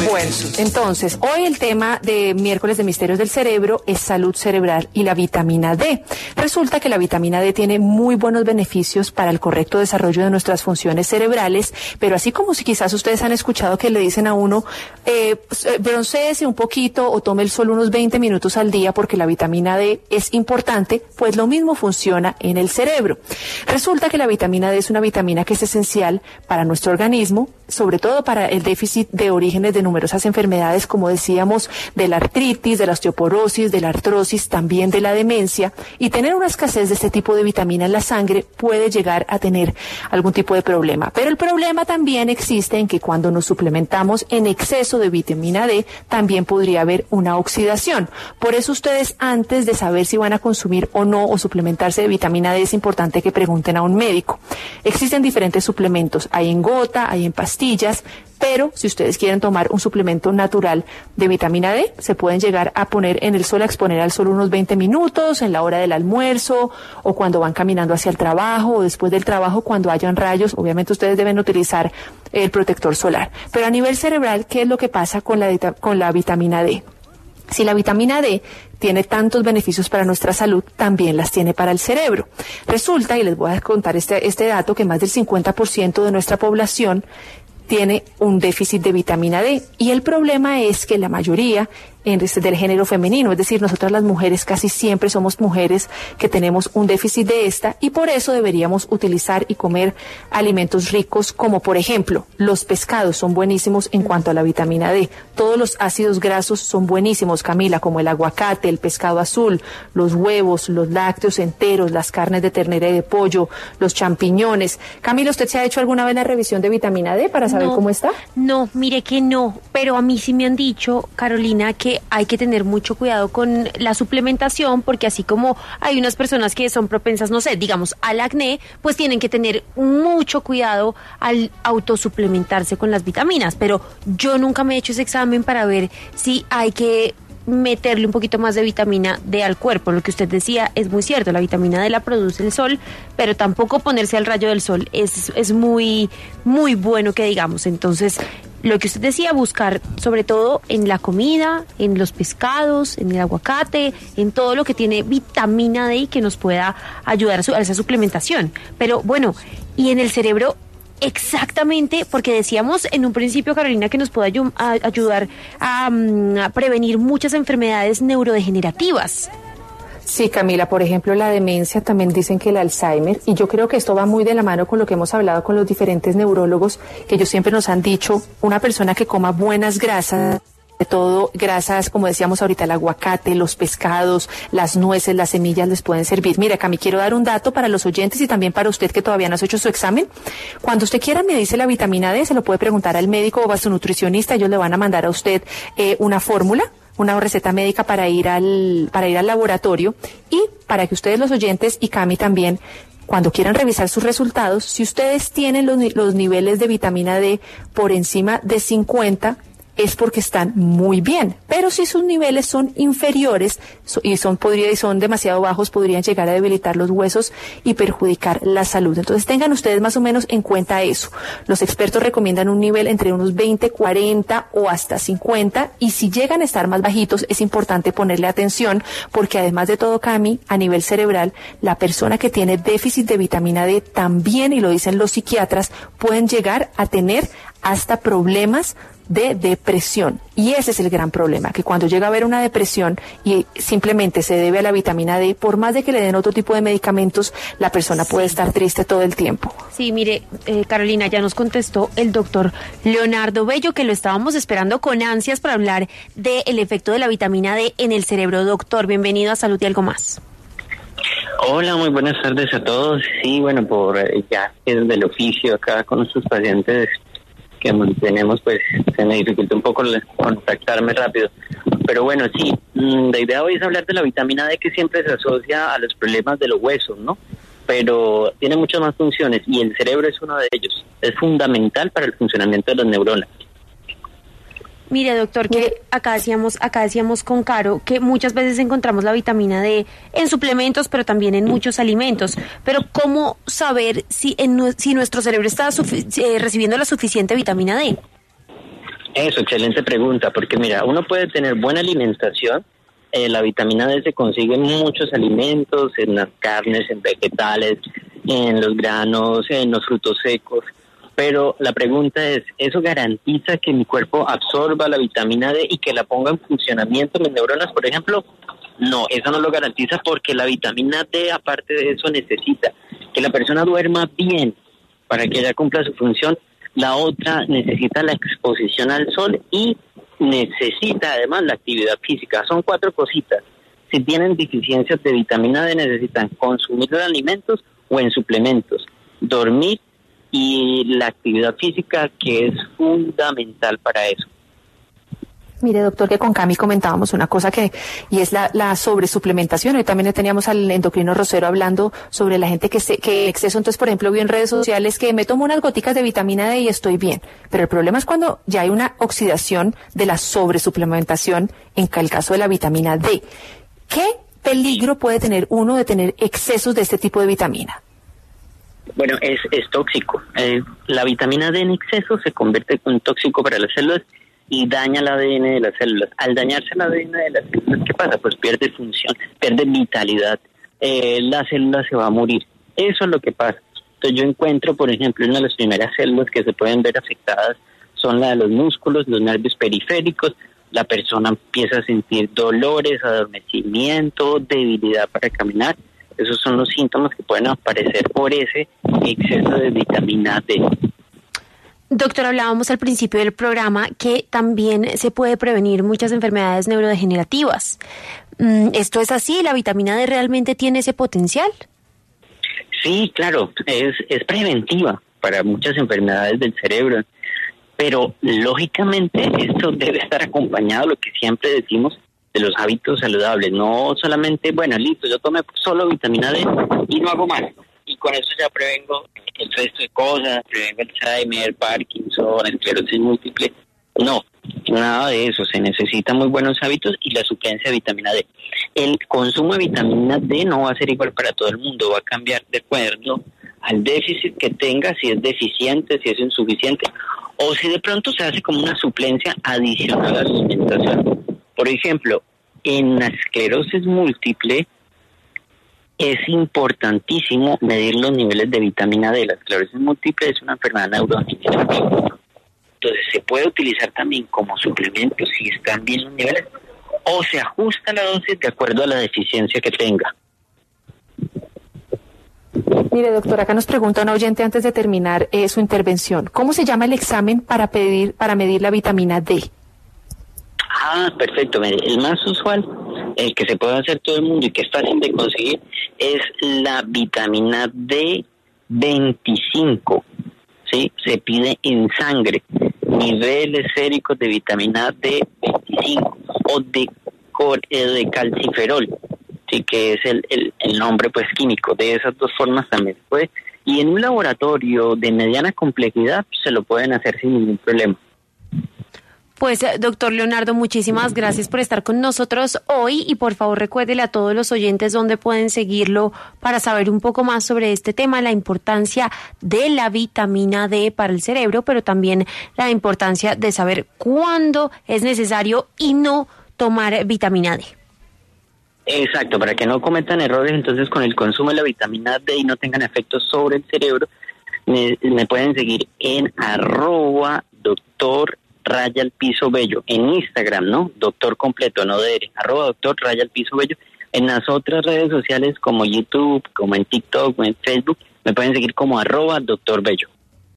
Bueno, entonces, hoy el tema de miércoles de Misterios del Cerebro es salud cerebral y la vitamina D. Resulta que la vitamina D tiene muy buenos beneficios para el correcto desarrollo de nuestras funciones cerebrales, pero así como si quizás ustedes han escuchado que le dicen a uno, broncéese un poquito o tome el sol unos 20 minutos al día porque la vitamina D es importante, pues lo mismo funciona en el cerebro. Resulta que la vitamina D es una vitamina que es esencial para nuestro organismo, sobre todo para el déficit de orígenes de numerosas enfermedades, como decíamos, de la artritis, de la osteoporosis, de la artrosis, también de la demencia, y tener una escasez de este tipo de vitamina en la sangre puede llegar a tener algún tipo de problema. Pero el problema también existe en que cuando nos suplementamos en exceso de vitamina D, también podría haber una oxidación. Por eso ustedes, antes de saber si van a consumir o no o suplementarse de vitamina D, es importante que pregunten a un médico. Existen diferentes suplementos, hay en gota, hay en pastillas, pero si ustedes quieren tomar un suplemento natural de vitamina D, se pueden llegar a poner en el sol, a exponer al sol unos 20 minutos, en la hora del almuerzo, o cuando van caminando hacia el trabajo, o después del trabajo, cuando hayan rayos. Obviamente ustedes deben utilizar el protector solar. Pero a nivel cerebral, ¿qué es lo que pasa con la vitamina D? Si la vitamina D tiene tantos beneficios para nuestra salud, también las tiene para el cerebro. Resulta, y les voy a contar este dato, que más del 50% de nuestra población tiene un déficit de vitamina D, y el problema es que la mayoría del género femenino, es decir, nosotras las mujeres casi siempre somos mujeres que tenemos un déficit de esta, y por eso deberíamos utilizar y comer alimentos ricos como, por ejemplo, los pescados son buenísimos en cuanto a la vitamina D, todos los ácidos grasos son buenísimos, Camila, como el aguacate, el pescado azul, los huevos, los lácteos enteros, las carnes de ternera y de pollo, los champiñones. Camila, ¿usted se ha hecho alguna vez la revisión de vitamina D para saber cómo está? No, mire que no, pero a mí sí me han dicho, Carolina, que hay que tener mucho cuidado con la suplementación, porque así como hay unas personas que son propensas, no sé, digamos, al acné, pues tienen que tener mucho cuidado al autosuplementarse con las vitaminas, pero yo nunca me he hecho ese examen para ver si hay que meterle un poquito más de vitamina D al cuerpo. Lo que usted decía es muy cierto, la vitamina D la produce el sol, pero tampoco ponerse al rayo del sol es muy, muy bueno que digamos. Entonces, lo que usted decía, buscar sobre todo en la comida, en los pescados, en el aguacate, en todo lo que tiene vitamina D y que nos pueda ayudar a esa suplementación. Pero bueno, y en el cerebro, exactamente, porque decíamos en un principio, Carolina, que nos puede ayudar a prevenir muchas enfermedades neurodegenerativas. Sí, Camila, por ejemplo, la demencia, también dicen que el Alzheimer, y yo creo que esto va muy de la mano con lo que hemos hablado con los diferentes neurólogos, que ellos siempre nos han dicho, una persona que coma buenas grasas, de todo grasas, como decíamos ahorita, el aguacate, los pescados, las nueces, las semillas les pueden servir. Mira, Cami, quiero dar un dato para los oyentes y también para usted que todavía no ha hecho su examen. Cuando usted quiera medirse la vitamina D, se lo puede preguntar al médico o a su nutricionista. Ellos le van a mandar a usted una fórmula, una receta médica para ir al laboratorio, y para que ustedes, los oyentes, y Cami también, cuando quieran revisar sus resultados, si ustedes tienen los niveles de vitamina D por encima de 50, es porque están muy bien, pero si sus niveles son inferiores y son demasiado bajos, podrían llegar a debilitar los huesos y perjudicar la salud. Entonces tengan ustedes más o menos en cuenta eso. Los expertos recomiendan un nivel entre unos 20, 40 o hasta 50, y si llegan a estar más bajitos es importante ponerle atención, porque además de todo, Cami, a nivel cerebral, la persona que tiene déficit de vitamina D también, y lo dicen los psiquiatras, pueden llegar a tener hasta problemas de depresión, y ese es el gran problema, que cuando llega a haber una depresión y simplemente se debe a la vitamina D, por más de que le den otro tipo de medicamentos, la persona puede estar triste todo el tiempo. Sí, mire, Carolina, ya nos contestó el doctor Leonardo Bello, que lo estábamos esperando con ansias para hablar del efecto de la vitamina D en el cerebro. Doctor, bienvenido a Salud y Algo Más. Hola, muy buenas tardes a todos. Sí, bueno, por ya es del oficio acá con nuestros pacientes que mantenemos, pues se me dificulta un poco contactarme rápido, pero bueno, sí, la idea hoy es hablar de la vitamina D, que siempre se asocia a los problemas de los huesos, ¿no? Pero tiene muchas más funciones y el cerebro es uno de ellos, es fundamental para el funcionamiento de las neuronas. Mire, doctor, que acá decíamos con Caro que muchas veces encontramos la vitamina D en suplementos, pero también en muchos alimentos. Pero ¿cómo saber si nuestro cerebro está recibiendo la suficiente vitamina D? Eso, excelente pregunta, porque mira, uno puede tener buena alimentación. La vitamina D se consigue en muchos alimentos, en las carnes, en vegetales, en los granos, en los frutos secos. Pero la pregunta es, ¿eso garantiza que mi cuerpo absorba la vitamina D y que la ponga en funcionamiento en mis neuronas, por ejemplo? No, eso no lo garantiza, porque la vitamina D, aparte de eso, necesita que la persona duerma bien para que ella cumpla su función. La otra necesita la exposición al sol y necesita además la actividad física. Son 4 cositas. Si tienen deficiencias de vitamina D, necesitan consumir en alimentos o en suplementos, dormir y la actividad física, que es fundamental para eso. Mire, doctor, que con Cami comentábamos una cosa y es la sobresuplementación. Hoy también teníamos al endocrino Rosero hablando sobre la gente que exceso. Entonces, por ejemplo, vi en redes sociales que me tomo unas goticas de vitamina D y estoy bien. Pero el problema es cuando ya hay una oxidación de la sobresuplementación, en el caso de la vitamina D. ¿Qué peligro puede tener uno de tener excesos de este tipo de vitamina? Bueno, es tóxico. La vitamina D en exceso se convierte en un tóxico para las células y daña el ADN de las células. Al dañarse el ADN de las células, ¿qué pasa? Pues pierde función, pierde vitalidad. La célula se va a morir. Eso es lo que pasa. Entonces yo encuentro, por ejemplo, una de las primeras células que se pueden ver afectadas son la de los músculos, los nervios periféricos. La persona empieza a sentir dolores, adormecimiento, debilidad para caminar. Esos son los síntomas que pueden aparecer por ese exceso de vitamina D. Doctor, hablábamos al principio del programa que también se puede prevenir muchas enfermedades neurodegenerativas. ¿Esto es así? ¿La vitamina D realmente tiene ese potencial? Sí, claro, es preventiva para muchas enfermedades del cerebro, pero lógicamente esto debe estar acompañado de lo que siempre decimos, de los hábitos saludables. No solamente, bueno, listo, yo tomé solo vitamina D y no hago más, y con eso ya prevengo el resto de cosas, prevengo Alzheimer, Parkinson, esclerosis múltiple. No, nada de eso. Se necesitan muy buenos hábitos y la suplencia de vitamina D. El consumo de vitamina D no va a ser igual para todo el mundo, va a cambiar de acuerdo al déficit que tenga, si es deficiente, si es insuficiente, o si de pronto se hace como una suplencia adicional a la alimentación. Por ejemplo, en la esclerosis múltiple es importantísimo medir los niveles de vitamina D. La esclerosis múltiple es una enfermedad neurodegenerativa. Entonces se puede utilizar también como suplemento si están bien los niveles, o se ajusta la dosis de acuerdo a la deficiencia que tenga. Mire, doctor, acá nos pregunta un oyente antes de terminar su intervención. ¿Cómo se llama el examen para medir la vitamina D? Ah, perfecto. El más usual, el que se puede hacer todo el mundo y que es fácil de conseguir, es la vitamina D25. ¿Sí? Se pide en sangre niveles séricos de vitamina D25 o de calciferol, sí, que es el nombre pues químico. De esas dos formas también se puede, y en un laboratorio de mediana complejidad se lo pueden hacer sin ningún problema. Pues, doctor Leonardo, muchísimas gracias por estar con nosotros hoy y por favor recuérdele a todos los oyentes dónde pueden seguirlo para saber un poco más sobre este tema, la importancia de la vitamina D para el cerebro, pero también la importancia de saber cuándo es necesario y no tomar vitamina D. Exacto, para que no cometan errores entonces con el consumo de la vitamina D y no tengan efectos sobre el cerebro. Me pueden seguir en @doctor_bello en Instagram, ¿no? Doctor completo, no de @doctor_bello. En las otras redes sociales como YouTube, como en TikTok o en Facebook, me pueden seguir como @doctorbello.